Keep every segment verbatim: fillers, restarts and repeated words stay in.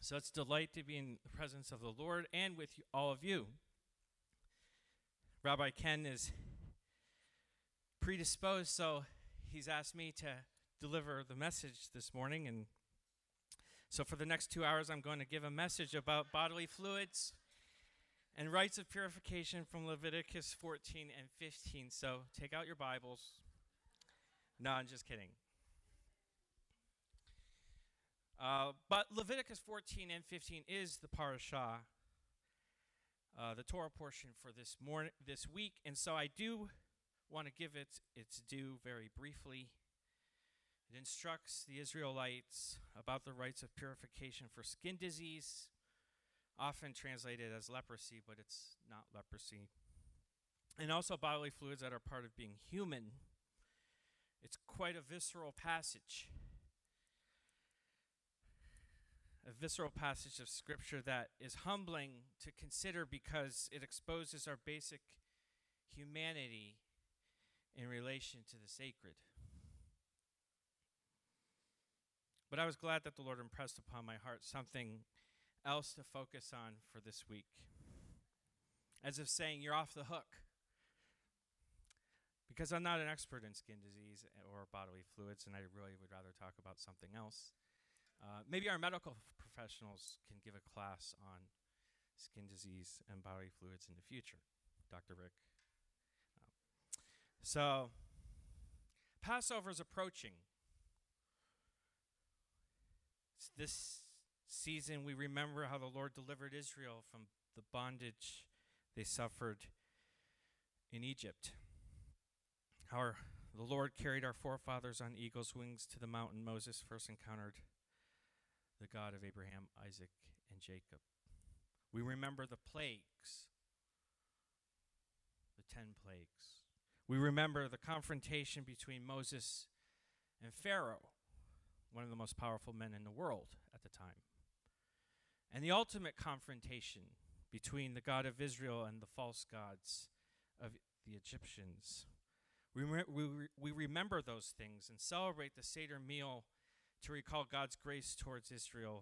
So it's a delight to be in the presence of the Lord and with you, all of you. Rabbi Ken is predisposed, so he's asked me to deliver the message this morning. And so for the next two hours, I'm going to give a message about bodily fluids and rites of purification from Leviticus fourteen and fifteen. So take out your Bibles. No, I'm just kidding. Uh, but Leviticus fourteen and fifteen is the parashah, uh, the Torah portion for this morning, this week, and so I do want to give it its due very briefly. It instructs the Israelites about the rites of purification for skin disease, often translated as leprosy, but it's not leprosy, and also bodily fluids that are part of being human. It's quite a visceral passage. A visceral passage of Scripture that is humbling to consider because it exposes our basic humanity in relation to the sacred. But I was glad that the Lord impressed upon my heart something else to focus on for this week. As if saying, you're off the hook. Because I'm not an expert in skin disease or bodily fluids, and I really would rather talk about something else. Uh, maybe our medical professionals can give a class on skin disease and bodily fluids in the future. Doctor Rick. Um, so, Passover is approaching. It's this season we remember how the Lord delivered Israel from the bondage they suffered in Egypt. How our, the Lord carried our forefathers on eagle's wings to the mountain Moses first encountered the God of Abraham, Isaac, and Jacob. We remember the plagues, the ten plagues. We remember the confrontation between Moses and Pharaoh, one of the most powerful men in the world at the time. And the ultimate confrontation between the God of Israel and the false gods of the Egyptians. We, re- we, re- we remember those things and celebrate the Seder meal to recall God's grace towards Israel.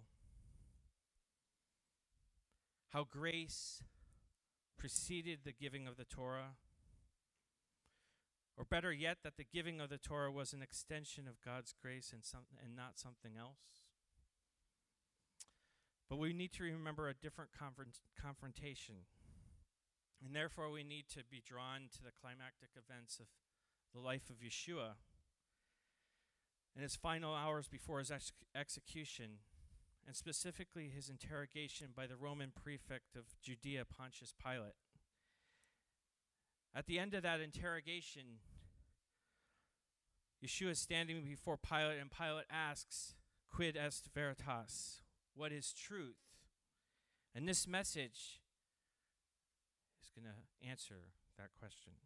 How grace preceded the giving of the Torah. Or better yet, that the giving of the Torah was an extension of God's grace and, some, and not something else. But we need to remember a different confront, confrontation. And therefore we need to be drawn to the climactic events of the life of Yeshua in his final hours before his ex- execution, and specifically his interrogation by the Roman prefect of Judea, Pontius Pilate. At the end of that interrogation, Yeshua is standing before Pilate, and Pilate asks, "Quid est veritas?" What is truth? And this message is going to answer that question.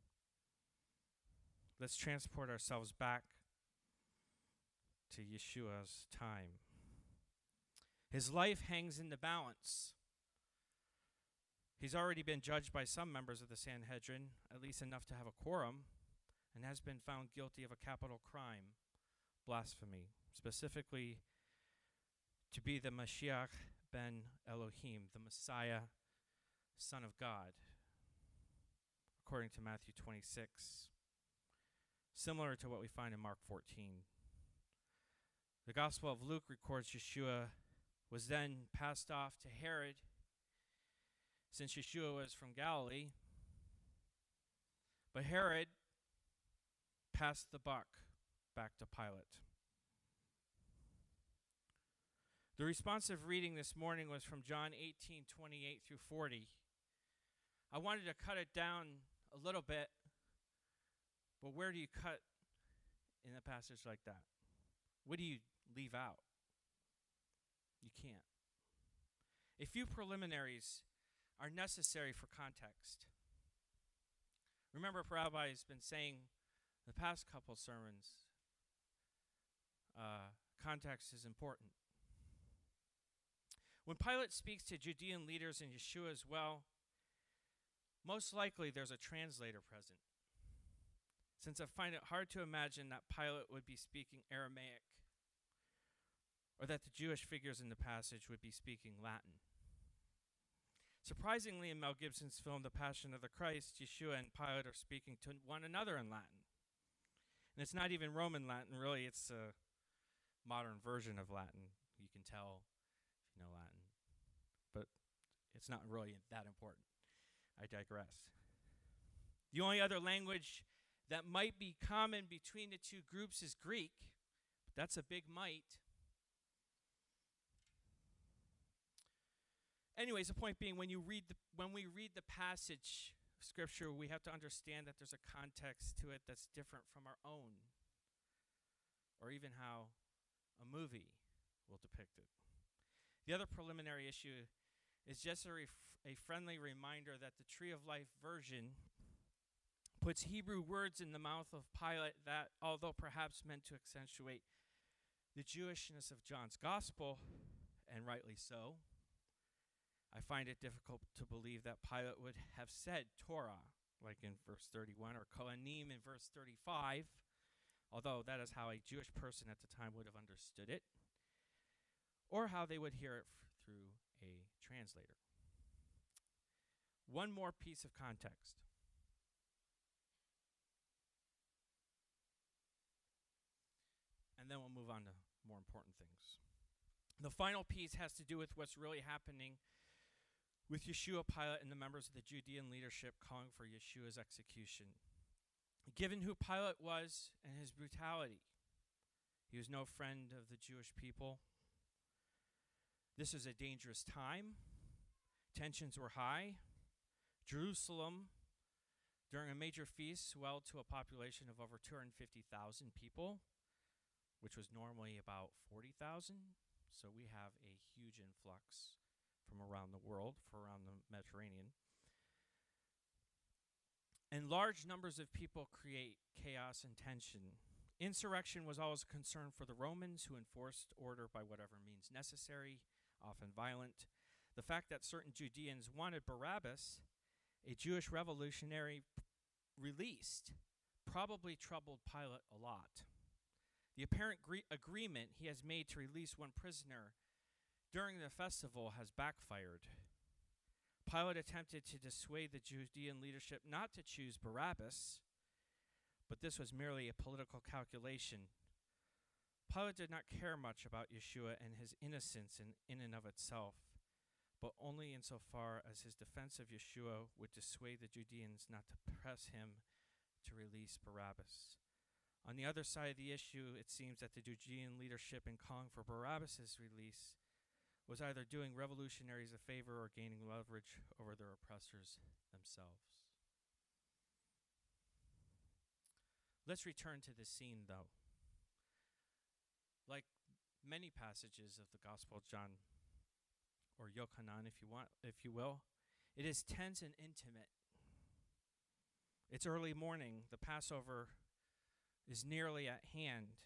Let's transport ourselves back to Yeshua's time. His life hangs in the balance. He's already been judged by some members of the Sanhedrin, at least enough to have a quorum, and has been found guilty of a capital crime, blasphemy, specifically to be the Mashiach ben Elohim, the Messiah, Son of God, according to Matthew twenty-six, similar to what we find in Mark fourteen. The Gospel of Luke records Yeshua was then passed off to Herod, since Yeshua was from Galilee. But Herod passed the buck back to Pilate. The responsive reading this morning was from John eighteen, twenty-eight through forty. I wanted to cut it down a little bit, but where do you cut in a passage like that? What do you leave out? You can't. A few preliminaries are necessary for context. Remember, Rabbi has been saying the past couple sermons, uh, context is important. When Pilate speaks to Judean leaders and Yeshua as well, most likely there's a translator present, since I find it hard to imagine that Pilate would be speaking Aramaic, or that the Jewish figures in the passage would be speaking Latin. Surprisingly, in Mel Gibson's film The Passion of the Christ, Yeshua and Pilate are speaking to one another in Latin. And it's not even Roman Latin, really, it's a modern version of Latin. You can tell if you know Latin. But it's not really that important. I digress. The only other language that might be common between the two groups is Greek. But that's a big might. Anyways, the point being, when you read the, when we read the passage of Scripture, we have to understand that there's a context to it that's different from our own, or even how a movie will depict it. The other preliminary issue is just a, ref- a friendly reminder that the Tree of Life version puts Hebrew words in the mouth of Pilate that, although perhaps meant to accentuate the Jewishness of John's gospel, and rightly so, I find it difficult to believe that Pilate would have said Torah, like in verse thirty-one, or Kohanim in verse thirty-five, although that is how a Jewish person at the time would have understood it, or how they would hear it f- through a translator. One more piece of context. And then we'll move on to more important things. The final piece has to do with what's really happening with Yeshua, Pilate, and the members of the Judean leadership calling for Yeshua's execution. Given who Pilate was and his brutality, he was no friend of the Jewish people. This was a dangerous time. Tensions were high. Jerusalem, during a major feast, swelled to a population of over two hundred fifty thousand people, which was normally about forty thousand. So we have a huge influx from around the world, for around the Mediterranean. And large numbers of people create chaos and tension. Insurrection was always a concern for the Romans, who enforced order by whatever means necessary, often violent. The fact that certain Judeans wanted Barabbas, a Jewish revolutionary, p- released, probably troubled Pilate a lot. The apparent gre- agreement he has made to release one prisoner during the festival has backfired. Pilate attempted to dissuade the Judean leadership not to choose Barabbas, but this was merely a political calculation. Pilate did not care much about Yeshua and his innocence in, in and of itself, but only insofar as his defense of Yeshua would dissuade the Judeans not to press him to release Barabbas. On the other side of the issue, it seems that the Judean leadership, in calling for Barabbas' release, was either doing revolutionaries a favor or gaining leverage over their oppressors themselves. Let's return to the scene, though. Like many passages of the Gospel of John, or Yochanan, if you want, if you will, it is tense and intimate. It's early morning. The Passover is nearly at hand.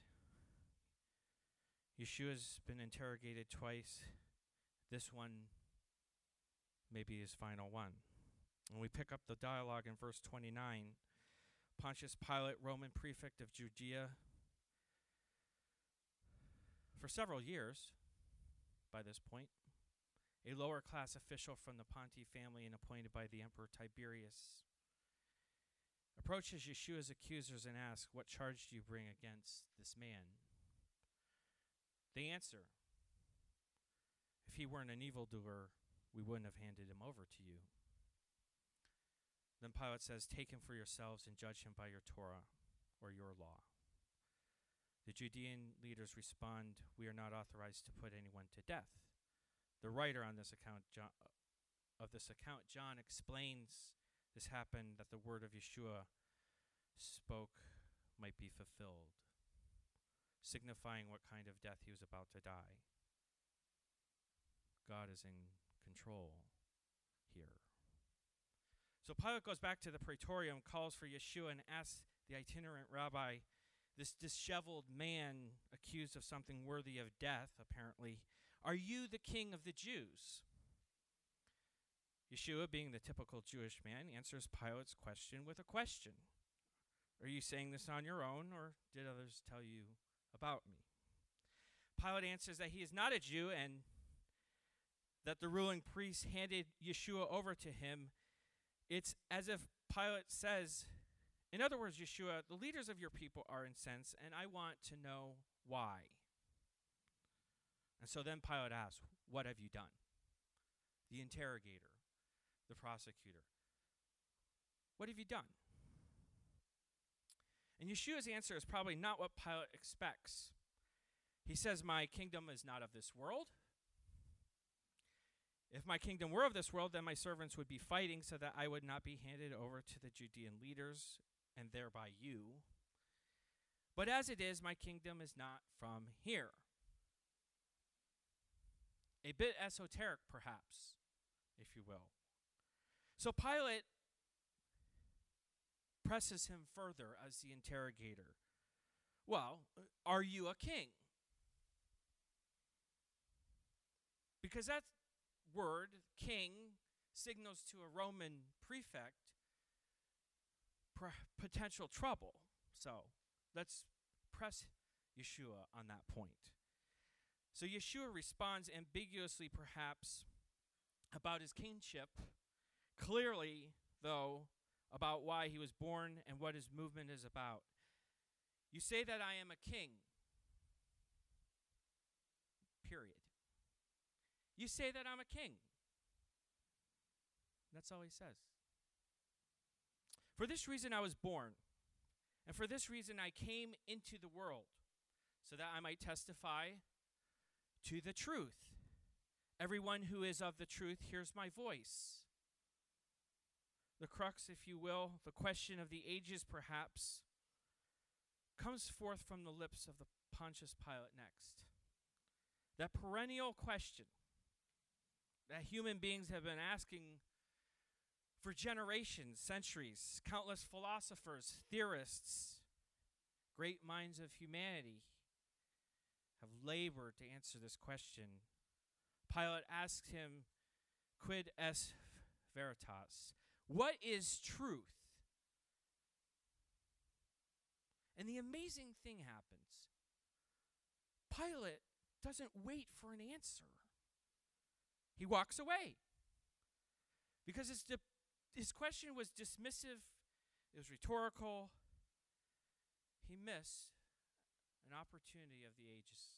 Yeshua's been interrogated twice. This one may be his final one. And we pick up the dialogue in verse twenty-nine. Pontius Pilate, Roman prefect of Judea, for several years by this point, a lower class official from the Ponti family and appointed by the Emperor Tiberius, approaches Yeshua's accusers and asks, "What charge do you bring against this man?" They answer, "If he weren't an evildoer, we wouldn't have handed him over to you." Then Pilate says, "Take him for yourselves and judge him by your Torah, or your law." The Judean leaders respond, "We are not authorized to put anyone to death." The writer on this account, John, of this account, John, explains this happened that the word of Yeshua spoke might be fulfilled, signifying what kind of death he was about to die. God is in control here. So Pilate goes back to the praetorium, calls for Yeshua, and asks the itinerant rabbi, this disheveled man accused of something worthy of death, apparently, "Are you the king of the Jews?" Yeshua, being the typical Jewish man, answers Pilate's question with a question. "Are you saying this on your own, or did others tell you about me?" Pilate answers that he is not a Jew and that the ruling priests handed Yeshua over to him. It's as if Pilate says, in other words, Yeshua, the leaders of your people are incensed, and I want to know why. And so then Pilate asks, what have you done? The interrogator, the prosecutor. What have you done? And Yeshua's answer is probably not what Pilate expects. He says, my kingdom is not of this world. If my kingdom were of this world, then my servants would be fighting so that I would not be handed over to the Judean leaders and thereby you. But as it is, my kingdom is not from here. A bit esoteric, perhaps, if you will. So Pilate presses him further as the interrogator. Well, are you a king? Because that word, king, signals to a Roman prefect pr- potential trouble. So let's press Yeshua on that point. So Yeshua responds ambiguously, perhaps, about his kingship, clearly, though, about why he was born and what his movement is about. You say that I am a king. Period. You say that I'm a king. That's all he says. For this reason I was born, and for this reason I came into the world, so that I might testify to the truth. Everyone who is of the truth hears my voice. The crux, if you will, the question of the ages perhaps, comes forth from the lips of the Pontius Pilate next. That perennial question that human beings have been asking for generations, centuries, countless philosophers, theorists, great minds of humanity have labored to answer this question. Pilate asks him, quid est veritas? What is truth? And the amazing thing happens. Pilate doesn't wait for an answer. He walks away. Because his, di- his question was dismissive, it was rhetorical. He missed an opportunity of the ages.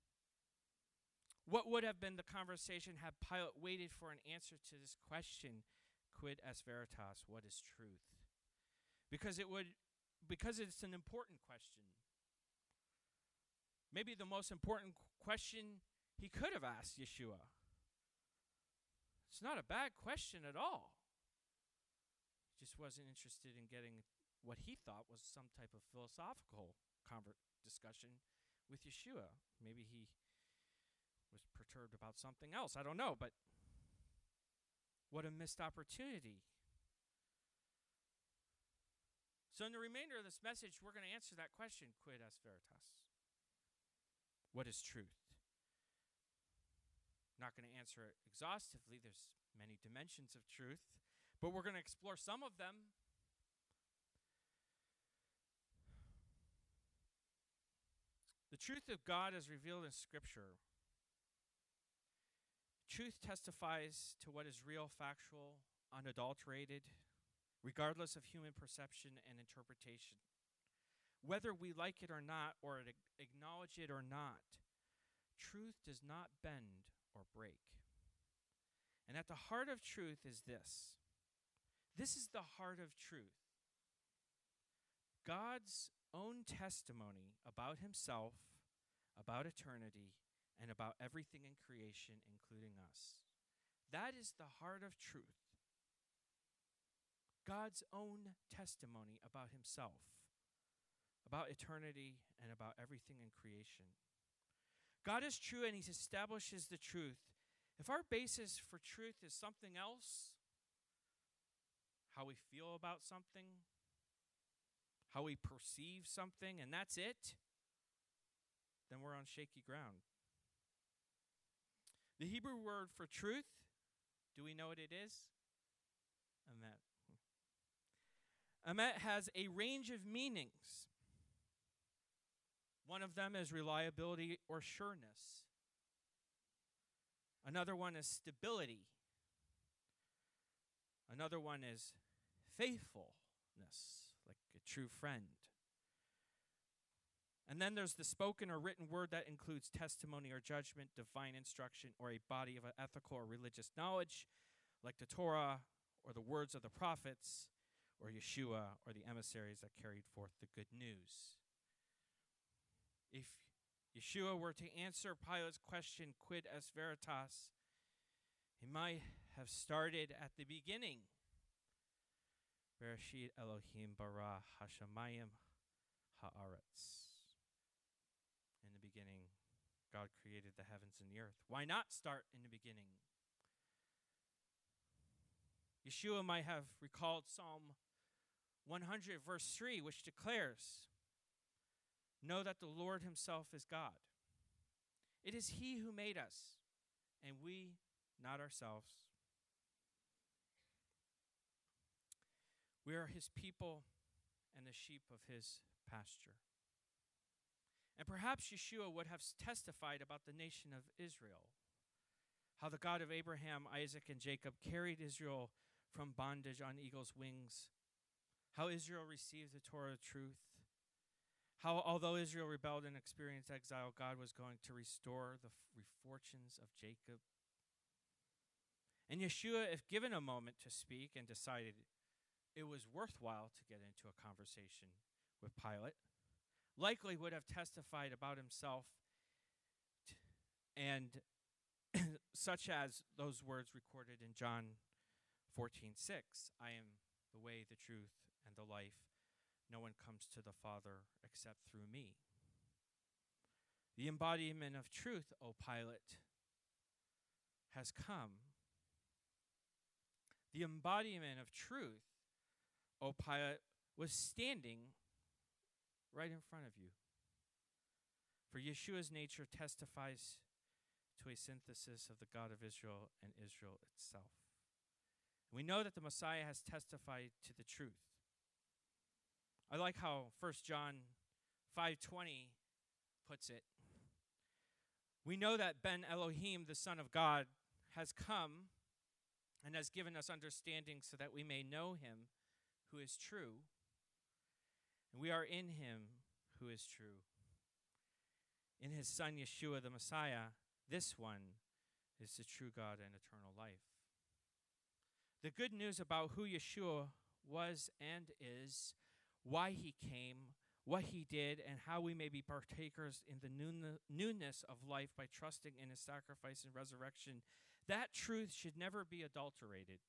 What would have been the conversation had Pilate waited for an answer to this question, quid est veritas, what is truth? Because it would, because it's an important question. Maybe the most important question he could have asked Yeshua. It's not a bad question at all. He just wasn't interested in getting what he thought was some type of philosophical conver- discussion with Yeshua. Maybe he was perturbed about something else. I don't know, but what a missed opportunity. So in the remainder of this message, we're going to answer that question, quid est veritas? What is truth? Not going to answer it exhaustively. There's many dimensions of truth, but we're going to explore some of them. The truth of God is revealed in Scripture. Truth testifies to what is real, factual, unadulterated, regardless of human perception and interpretation. Whether we like it or not, or acknowledge it or not, truth does not bend or break. And at the heart of truth is this. This is the heart of truth. God's own testimony about himself, about eternity, and about everything in creation, including us. That is the heart of truth. God's own testimony about himself, about eternity, and about everything in creation. God is true and he establishes the truth. If our basis for truth is something else, how we feel about something, how we perceive something, and that's it, then we're on shaky ground. The Hebrew word for truth, do we know what it is? Emet. Emet has a range of meanings. One of them is reliability or sureness. Another one is stability. Another one is faithfulness, like a true friend. And then there's the spoken or written word that includes testimony or judgment, divine instruction, or a body of ethical or religious knowledge, like the Torah or the words of the prophets, or Yeshua or the emissaries that carried forth the good news. If Yeshua were to answer Pilate's question, quid est veritas, he might have started at the beginning. Bereshit Elohim bara hashamayim haaretz. In the beginning, God created the heavens and the earth. Why not start in the beginning? Yeshua might have recalled Psalm one hundred, verse three, which declares, know that the Lord himself is God. It is he who made us, and we not ourselves. We are his people and the sheep of his pasture. And perhaps Yeshua would have testified about the nation of Israel, how the God of Abraham, Isaac, and Jacob carried Israel from bondage on eagle's wings, how Israel received the Torah truth, how although Israel rebelled and experienced exile, God was going to restore the fortunes of Jacob. And Yeshua, if given a moment to speak and decided it was worthwhile to get into a conversation with Pilate, likely would have testified about himself t- and such as those words recorded in John fourteen six, I am the way, the truth, and the life. No one comes to the Father except through me. The embodiment of truth, O Pilate, has come. The embodiment of truth, O Pilate, was standing right in front of you. For Yeshua's nature testifies to a synthesis of the God of Israel and Israel itself. We know that the Messiah has testified to the truth. I like how First John five twenty puts it. We know that Ben Elohim, the Son of God, has come and has given us understanding so that we may know him who is true, and we are in him who is true. In his Son, Yeshua, the Messiah, this one is the true God and eternal life. The good news about who Yeshua was and is, why he came, what he did, and how we may be partakers in the newness of life by trusting in his sacrifice and resurrection, that truth should never be adulterated.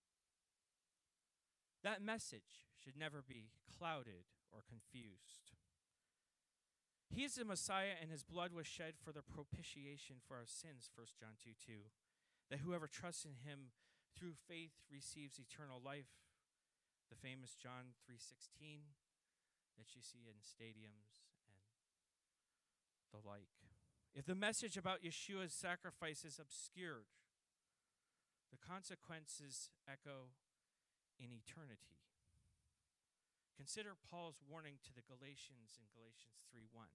That message should never be clouded or confused. He is the Messiah, and his blood was shed for the propitiation for our sins, First John two two, that whoever trusts in him through faith receives eternal life, the famous John three sixteen that you see in stadiums and the like. If the message about Yeshua's sacrifice is obscured, the consequences echo in eternity. Consider Paul's warning to the Galatians in Galatians three one.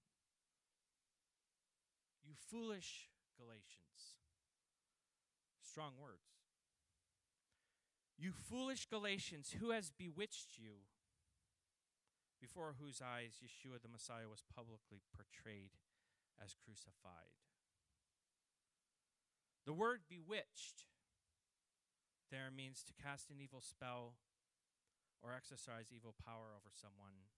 You foolish Galatians. Strong words. You foolish Galatians, who has bewitched you, before whose eyes Yeshua the Messiah was publicly portrayed as crucified. The word bewitched there means to cast an evil spell or exercise evil power over someone.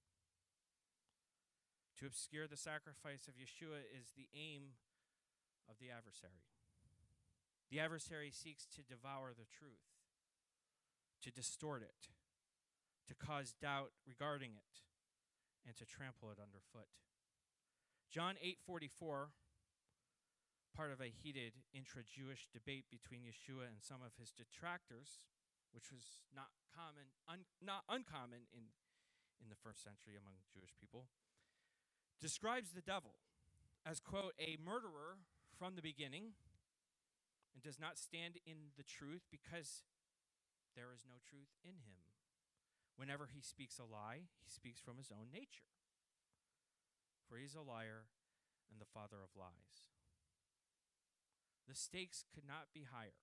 To obscure the sacrifice of Yeshua is the aim of the adversary. The adversary seeks to devour the truth, to distort it, to cause doubt regarding it, and to trample it underfoot. John eight forty-four, part of a heated intra-Jewish debate between Yeshua and some of his detractors, which was not common, un, not uncommon in, in the first century among Jewish people, describes the devil as, quote, a murderer from the beginning and does not stand in the truth because there is no truth in him. Whenever he speaks a lie, he speaks from his own nature. For he is a liar and the father of lies. The stakes could not be higher.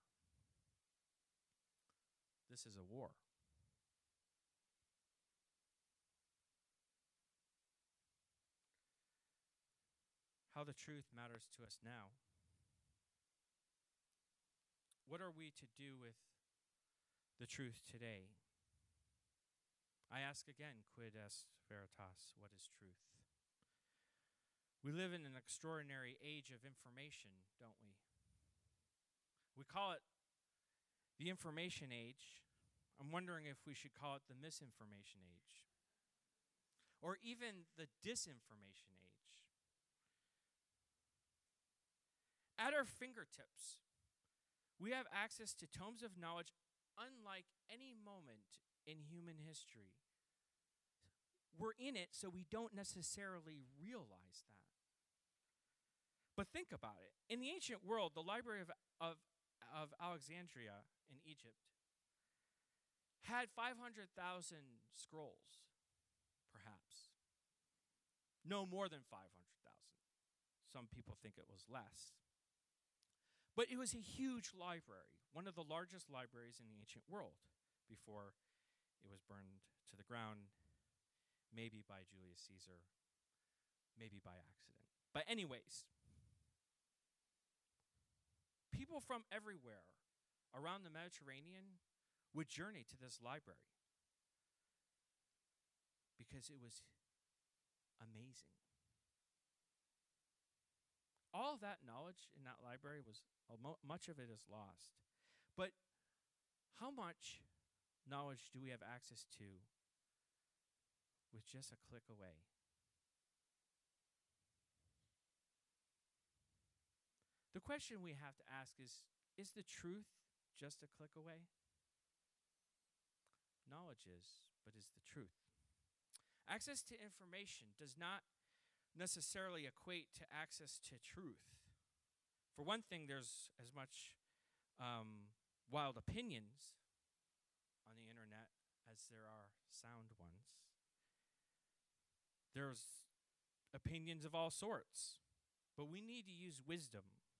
This is a war. How the truth matters to us now. What are we to do with the truth today? I ask again, quid est veritas, what is truth? We live in an extraordinary age of information, don't we? We call it the information age. I'm wondering if we should call it the misinformation age, or even the disinformation age. At our fingertips, we have access to tomes of knowledge unlike any moment in human history. We're in it, so we don't necessarily realize that. But think about it. In the ancient world, the Library of, of, of Alexandria in Egypt had five hundred thousand scrolls, perhaps. No more than five hundred thousand. Some people think it was less. But it was a huge library, one of the largest libraries in the ancient world before it was burned to the ground, maybe by Julius Caesar, maybe by accident. But anyways, people from everywhere around the Mediterranean would journey to this library because it was amazing. All of that knowledge in that library was, uh, much of it is lost. But how much knowledge do we have access to with just a click away? The question we have to ask is, is the truth just a click away? Knowledge is, but is the truth. Access to information does not necessarily equate to access to truth. For one thing, there's as much um, wild opinions on the internet as there are sound ones. There's opinions of all sorts, but we need to use wisdom.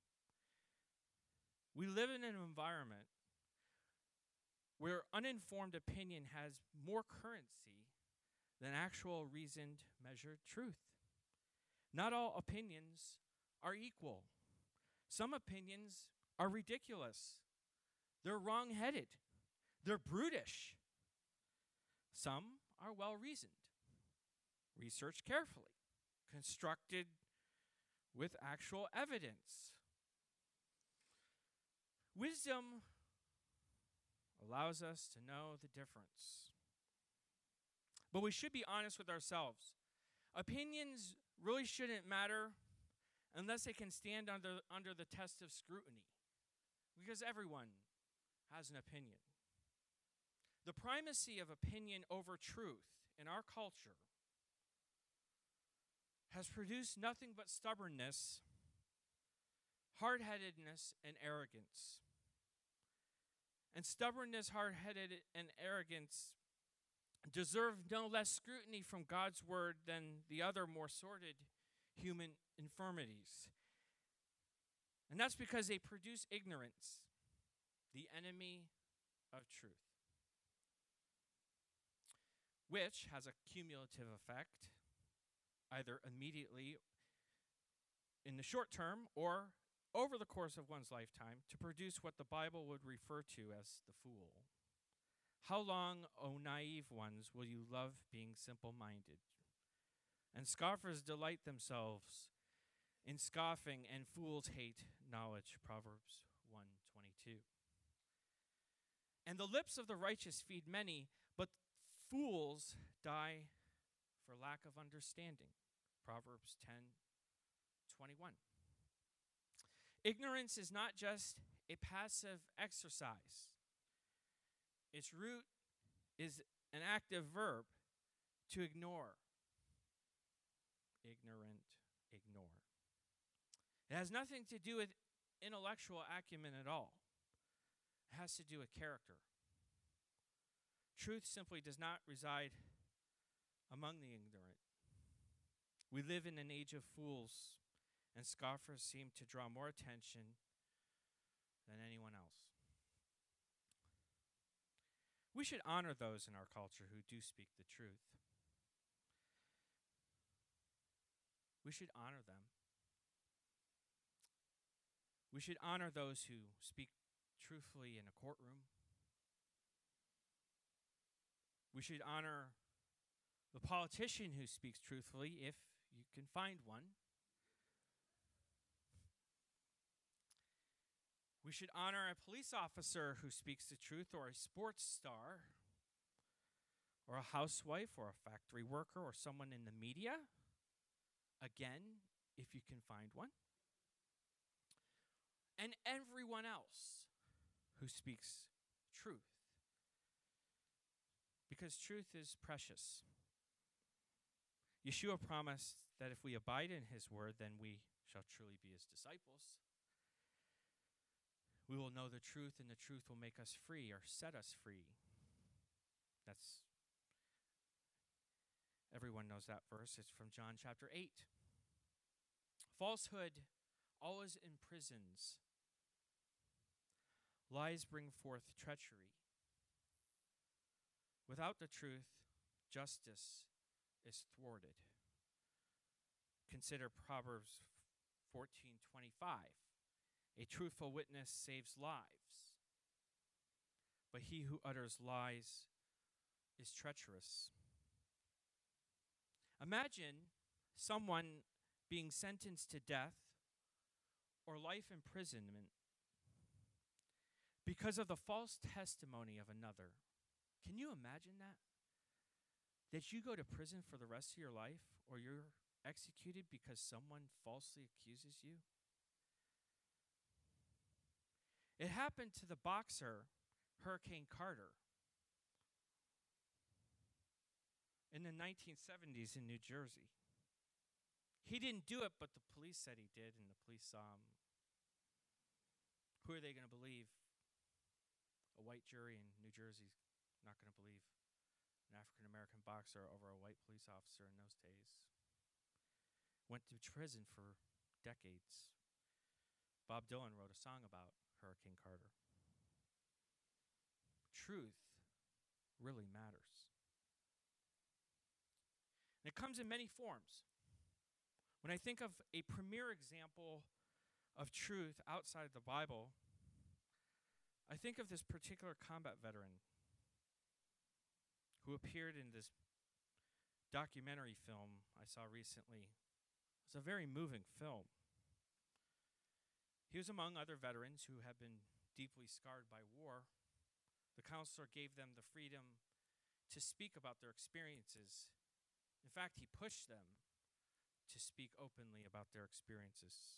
We live in an environment where uninformed opinion has more currency than actual reasoned, measured truth. Not all opinions are equal. Some opinions are ridiculous. They're wrong-headed. They're brutish. Some are well-reasoned, researched carefully, constructed with actual evidence. Wisdom allows us to know the difference. But we should be honest with ourselves. Opinions really shouldn't matter unless they can stand under, under the test of scrutiny, because everyone has an opinion. The primacy of opinion over truth in our culture has produced nothing but stubbornness, hard-headedness, and arrogance. And stubbornness, hard-headed, and arrogance deserve no less scrutiny from God's word than the other more sordid human infirmities. And that's because they produce ignorance, the enemy of truth, which has a cumulative effect, either immediately in the short term or over the course of one's lifetime, to produce what the Bible would refer to as the fool. How long, O naive ones, will you love being simple-minded? And scoffers delight themselves in scoffing, and fools hate knowledge. Proverbs one twenty-two. And the lips of the righteous feed many, but fools die for lack of understanding. Proverbs ten twenty-one. Ignorance is not just a passive exercise. Its root is an active verb, to ignore. Ignorant, ignore. It has nothing to do with intellectual acumen at all. It has to do with character. Truth simply does not reside among the ignorant. We live in an age of fools, and scoffers seem to draw more attention than anyone else. We should honor those in our culture who do speak the truth. We should honor them. We should honor those who speak truthfully in a courtroom. We should honor the politician who speaks truthfully, if you can find one. We should honor a police officer who speaks the truth, or a sports star, or a housewife, or a factory worker, or someone in the media. Again, if you can find one. And everyone else who speaks truth. Because truth is precious. Yeshua promised that if we abide in his word, then we shall truly be his disciples. We will know the truth, and the truth will make us free, or set us free. That's, everyone knows that verse. It's from John chapter eight. Falsehood always imprisons. Lies bring forth treachery. Without the truth, justice is thwarted. Consider Proverbs fourteen twenty-five. A truthful witness saves lives, but he who utters lies is treacherous. Imagine someone being sentenced to death or life imprisonment because of the false testimony of another. Can you imagine that? That you go to prison for the rest of your life, or you're executed because someone falsely accuses you? It happened to the boxer, Hurricane Carter, in the nineteen seventies in New Jersey. He didn't do it, but the police said he did, and the police saw him. Who are they going to believe? A white jury in New Jersey not going to believe an African-American boxer over a white police officer in those days. Went to prison for decades. Bob Dylan wrote a song about Hurricane Carter. Truth really matters. And it comes in many forms. When I think of a premier example of truth outside the Bible, I think of this particular combat veteran who appeared in this documentary film I saw recently. It's a very moving film. He was among other veterans who have been deeply scarred by war. The counselor gave them the freedom to speak about their experiences. In fact, he pushed them to speak openly about their experiences.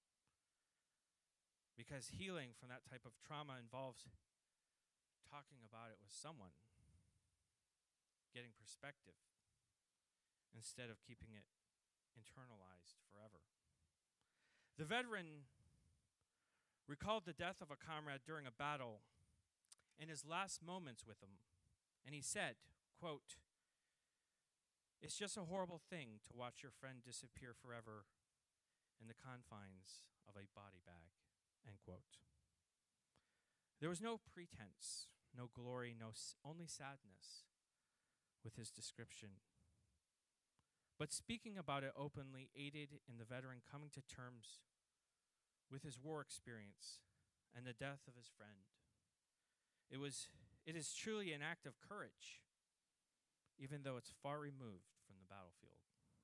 Because healing from that type of trauma involves talking about it with someone, getting perspective, instead of keeping it internalized forever. The veteran recalled the death of a comrade during a battle and his last moments with him. And he said, quote, "It's just a horrible thing to watch your friend disappear forever in the confines of a body bag," end quote. There was no pretense, no glory, no s- only sadness with his description. But speaking about it openly aided in the veteran coming to terms with his war experience and the death of his friend. It was, it is truly an act of courage, even though it's far removed from the battlefield.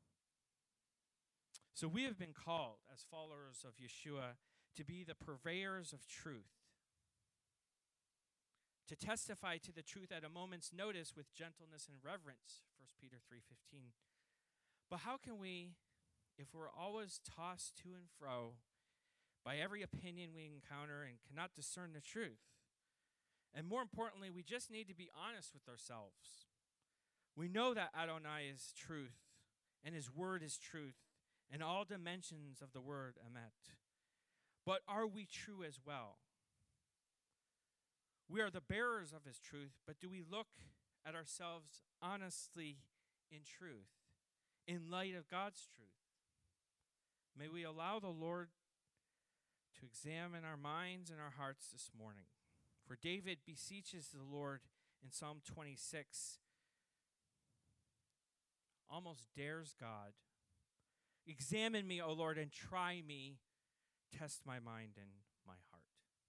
So we have been called as followers of Yeshua to be the purveyors of truth, to testify to the truth at a moment's notice with gentleness and reverence, First Peter three fifteen. But how can we, if we're always tossed to and fro by every opinion we encounter and cannot discern the truth? And more importantly, we just need to be honest with ourselves. We know that Adonai is truth, and his word is truth, and all dimensions of the word emet. But are we true as well? We are the bearers of his truth, but do we look at ourselves honestly in truth, in light of God's truth? May we allow the Lord to examine our minds and our hearts this morning. For David beseeches the Lord in Psalm twenty-six, almost dares God. Examine me, O Lord, and try me. Test my mind and my heart.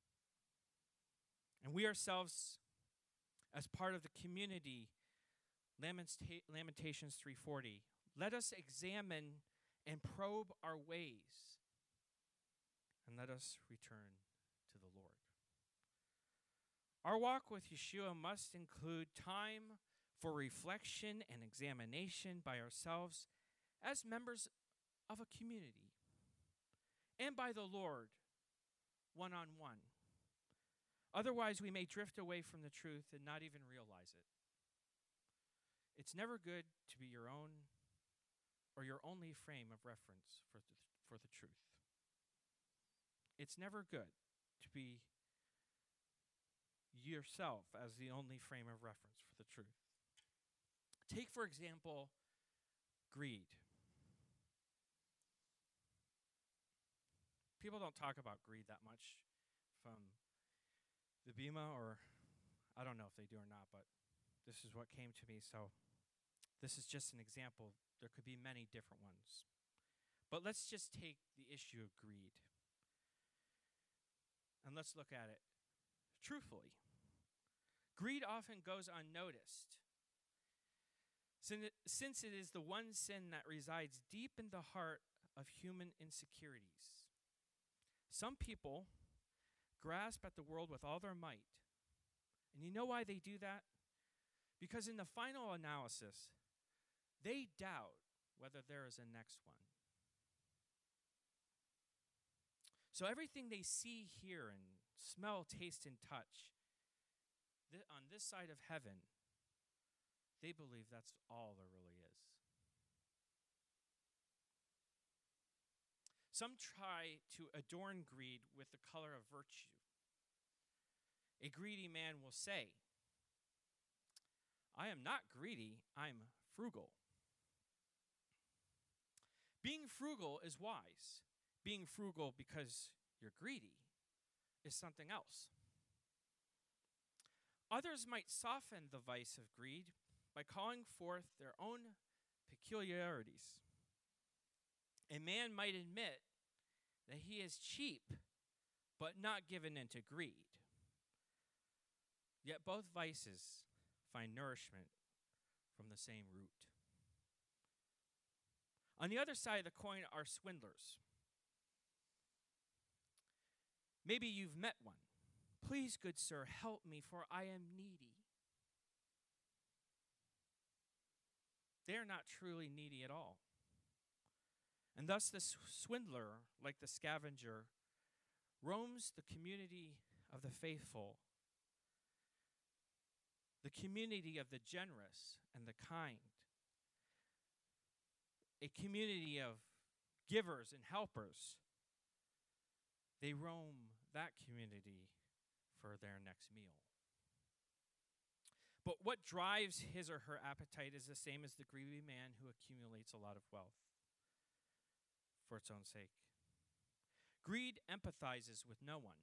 And we ourselves, as part of the community, Lamenta- Lamentations three forty, let us examine and probe our ways, and let us return to the Lord. Our walk with Yeshua must include time for reflection and examination by ourselves as members of a community, and by the Lord one-on-one. Otherwise, we may drift away from the truth and not even realize it. It's never good to be your own or your only frame of reference for the, for the truth. It's never good to be yourself as the only frame of reference for the truth. Take, for example, greed. People don't talk about greed that much from the Bema, or I don't know if they do or not, but this is what came to me, so this is just an example. There could be many different ones. But let's just take the issue of greed, and let's look at it truthfully. Greed often goes unnoticed, since it is the one sin that resides deep in the heart of human insecurities. Some people grasp at the world with all their might. And you know why they do that? Because in the final analysis, they doubt whether there is a next one. So everything they see, hear, and smell, taste, and touch th- on this side of heaven, they believe that's all there really is. Some try to adorn greed with the color of virtue. A greedy man will say, I am not greedy, I'm frugal. Being frugal is wise. Being frugal because you're greedy is something else. Others might soften the vice of greed by calling forth their own peculiarities. A man might admit that he is cheap, but not given into greed. Yet both vices find nourishment from the same root. On the other side of the coin are swindlers. Maybe you've met one. Please, good sir, help me, for I am needy. They are not truly needy at all. And thus the swindler, like the scavenger, roams the community of the faithful, the community of the generous and the kind, a community of givers and helpers. They roam that community for their next meal. But what drives his or her appetite is the same as the greedy man who accumulates a lot of wealth for its own sake. Greed empathizes with no one.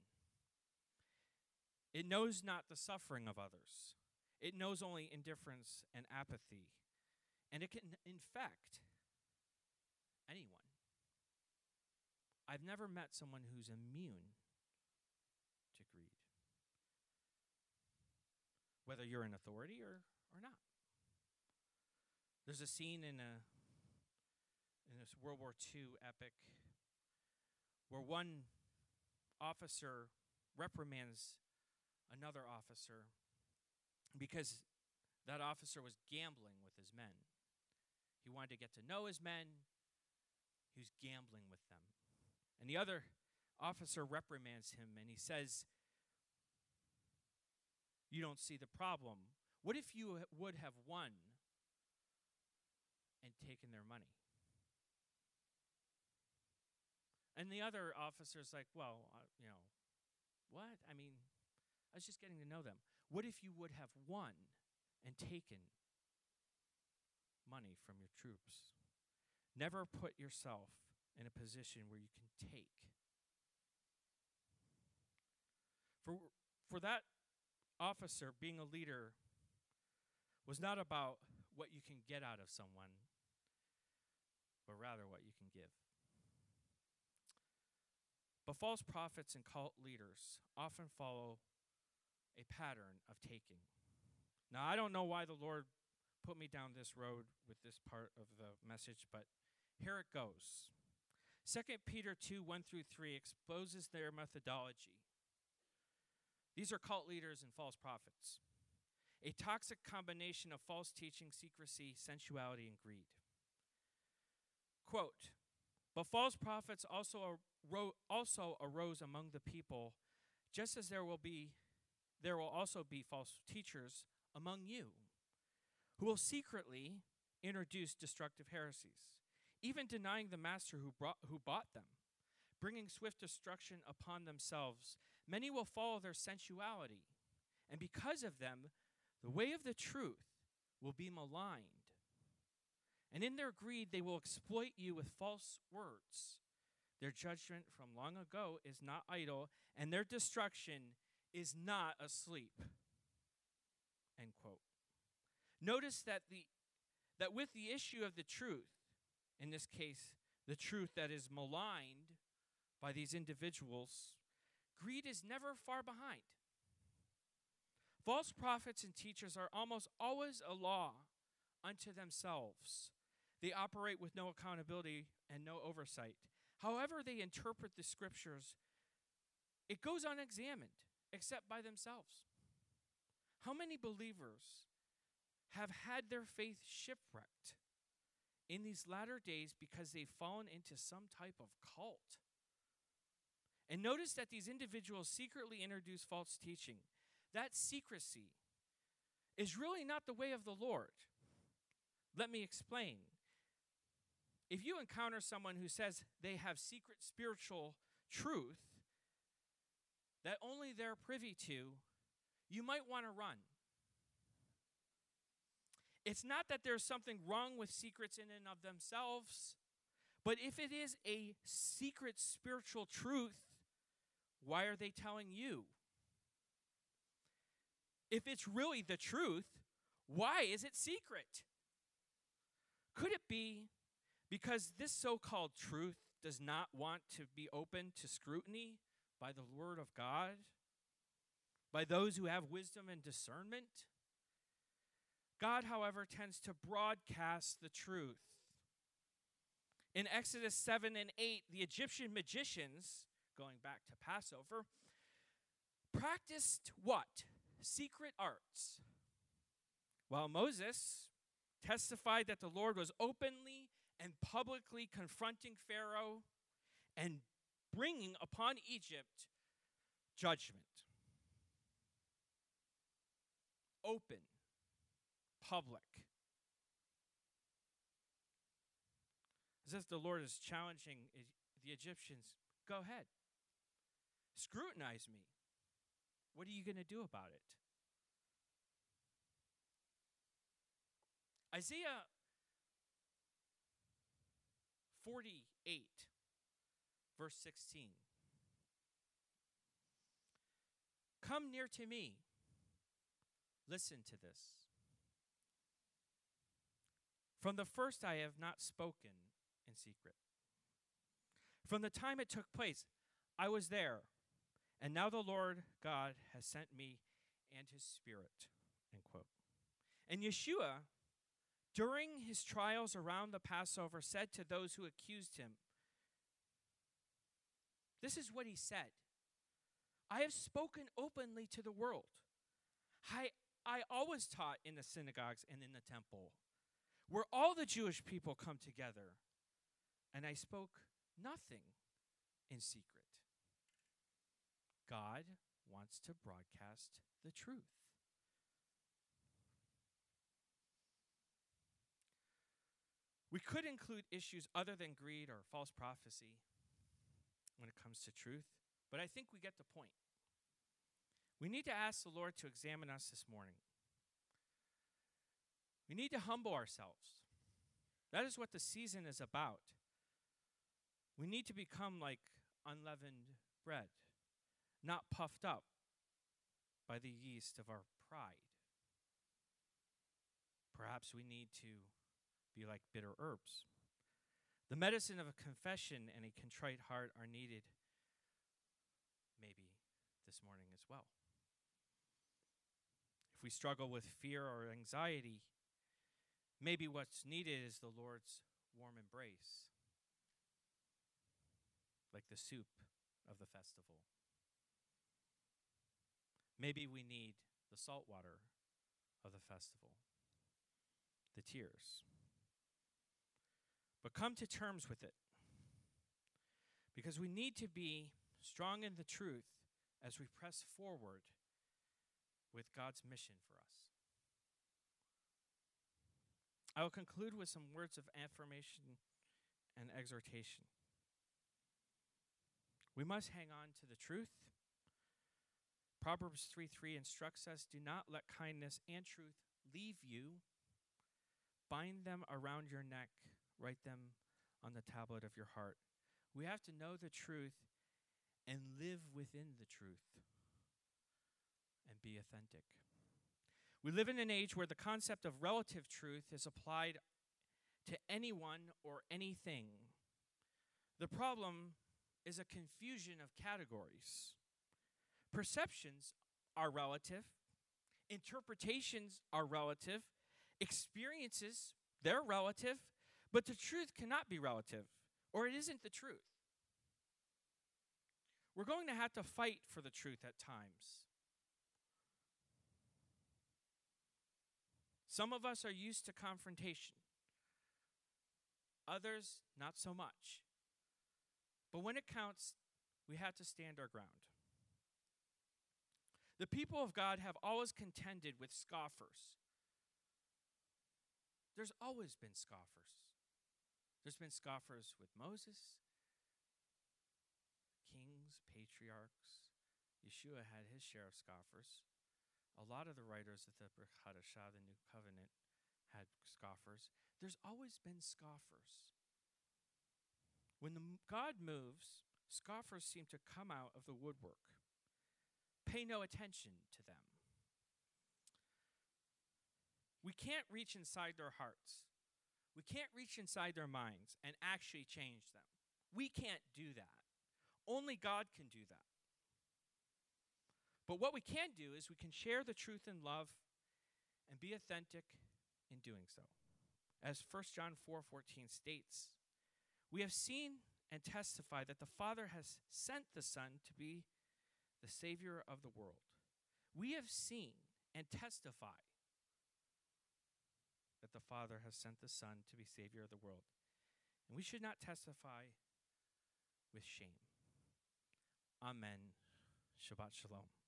It knows not the suffering of others. It knows only indifference and apathy. And it can infect anyone. I've never met someone who's immune to greed, whether you're in authority or, or not. There's a scene in a in this World War Two epic where one officer reprimands another officer because that officer was gambling with his men. He wanted to get to know his men. He was gambling with them. And the other officer reprimands him, and he says, you don't see the problem. What if you would have won and taken their money? And the other officer's like, well, uh, you know, what? I mean, I was just getting to know them. What if you would have won and taken money from your troops? Never put yourself in a position where you can take. For, for that officer, being a leader was not about what you can get out of someone, but rather what you can give. But false prophets and cult leaders often follow a pattern of taking. Now, I don't know why the Lord put me down this road with this part of the message, but here it goes. Second Peter two, one through three exposes their methodology. These are cult leaders and false prophets. A toxic combination of false teaching, secrecy, sensuality, and greed. Quote, but false prophets also, aro- also arose among the people, just as there will be, there will also be false teachers among you, who will secretly introduce destructive heresies, even denying the master who brought, who bought them, bringing swift destruction upon themselves. Many will follow their sensuality, and because of them, the way of the truth will be maligned. And in their greed, they will exploit you with false words. Their judgment from long ago is not idle, and their destruction is not asleep. End quote. Notice that the that with the issue of the truth, in this case, the truth that is maligned by these individuals, greed is never far behind. False prophets and teachers are almost always a law unto themselves. They operate with no accountability and no oversight. However they interpret the scriptures, it goes unexamined, except by themselves. How many believers have had their faith shipwrecked in these latter days because they've fallen into some type of cult? And notice that these individuals secretly introduce false teaching. That secrecy is really not the way of the Lord. Let me explain. If you encounter someone who says they have secret spiritual truth that only they're privy to, you might want to run. It's not that there's something wrong with secrets in and of themselves, but if it is a secret spiritual truth, why are they telling you? If it's really the truth, why is it secret? Could it be because this so-called truth does not want to be open to scrutiny by the Word of God, by those who have wisdom and discernment? God, however, tends to broadcast the truth. In Exodus seven and eight, the Egyptian magicians, going back to Passover, practiced what? Secret arts. While Moses testified that the Lord was openly and publicly confronting Pharaoh and bringing upon Egypt judgment. Open, public. As if the Lord is challenging the Egyptians, go ahead. Scrutinize me. What are you going to do about it? Isaiah forty-eight, verse sixteen. Come near to me. Listen to this. From the first I have not spoken in secret. From the time it took place, I was there. And now the Lord God has sent me and his Spirit. End quote. And Yeshua, during his trials around the Passover, said to those who accused him, this is what he said. I have spoken openly to the world. I, I always taught in the synagogues and in the temple, where all the Jewish people come together, and I spoke nothing in secret. God wants to broadcast the truth. We could include issues other than greed or false prophecy when it comes to truth, but I think we get the point. We need to ask the Lord to examine us this morning. We need to humble ourselves. That is what the season is about. We need to become like unleavened bread, not puffed up by the yeast of our pride. Perhaps we need to be like bitter herbs. The medicine of a confession and a contrite heart are needed, maybe this morning as well. If we struggle with fear or anxiety, maybe what's needed is the Lord's warm embrace, like the soup of the festival. Maybe we need the salt water of the festival, the tears. But come to terms with it, because we need to be strong in the truth as we press forward with God's mission for us. I will conclude with some words of affirmation and exhortation. We must hang on to the truth. Proverbs three three instructs us, do not let kindness and truth leave you. Bind them around your neck. Write them on the tablet of your heart. We have to know the truth and live within the truth and be authentic. We live in an age where the concept of relative truth is applied to anyone or anything. The problem is a confusion of categories. Perceptions are relative. Interpretations are relative. Experiences, they're relative. But the truth cannot be relative, or it isn't the truth. We're going to have to fight for the truth at times. Some of us are used to confrontation. Others, not so much. But when it counts, we have to stand our ground. The people of God have always contended with scoffers. There's always been scoffers. There's been scoffers with Moses, kings, patriarchs. Yeshua had his share of scoffers. A lot of the writers of the Brit Hadashah, the New Covenant, had scoffers. There's always been scoffers. When the God moves, scoffers seem to come out of the woodwork. Pay no attention to them. We can't reach inside their hearts. We can't reach inside their minds and actually change them. We can't do that. Only God can do that. But what we can do is we can share the truth in love and be authentic in doing so. As First John four fourteen states, we have seen and testified that the Father has sent the Son to be the Savior of the world. We have seen and testified that the Father has sent the Son to be Savior of the world. And we should not testify with shame. Amen. Shabbat Shalom.